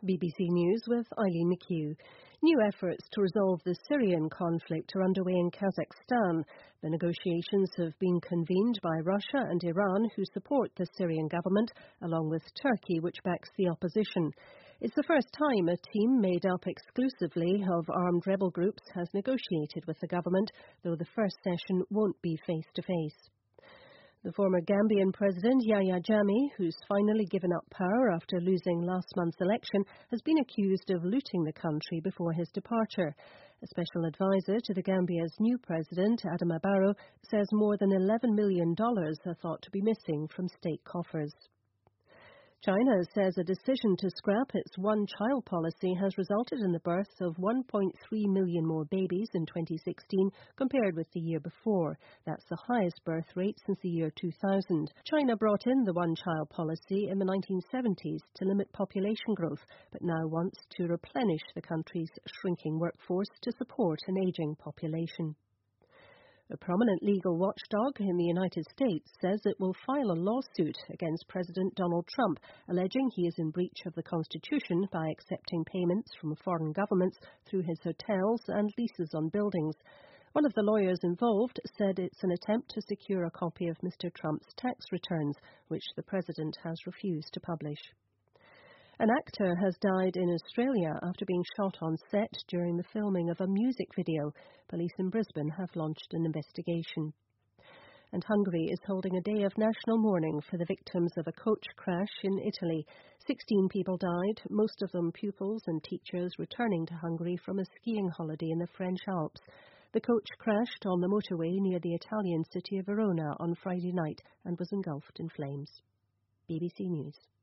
BBC News with Eileen McHugh. New efforts to resolve the Syrian conflict are underway in Kazakhstan. The negotiations have been convened by Russia and Iran, who support the Syrian government, along with Turkey, which backs the opposition. It's the first time a team made up exclusively of armed rebel groups has negotiated with the government, though the first session won't be face-to-face. The former Gambian President Yahya Jammeh, who's finally given up power after losing last month's election, has been accused of looting the country before his departure. A special advisor to the Gambia's new president, Adama Barrow, says more than $11 million are thought to be missing from state coffers. China says a decision to scrap its one-child policy has resulted in the birth of 1.3 million more babies in 2016 compared with the year before. That's the highest birth rate since the year 2000. China brought in the one-child policy in the 1970s to limit population growth, but now wants to replenish the country's shrinking workforce to support an aging population. A prominent legal watchdog in the United States says it will file a lawsuit against President Donald Trump, alleging he is in breach of the Constitution by accepting payments from foreign governments through his hotels and leases on buildings. One of the lawyers involved said it's an attempt to secure a copy of Mr. Trump's tax returns, which the president has refused to publish. An actor has died in Australia after being shot on set during the filming of a music video. Police in Brisbane have launched an investigation. And Hungary is holding a day of national mourning for the victims of a coach crash in Italy. 16 people died, most of them pupils and teachers returning to Hungary from a skiing holiday in the French Alps. The coach crashed on the motorway near the Italian city of Verona on Friday night and was engulfed in flames. BBC News.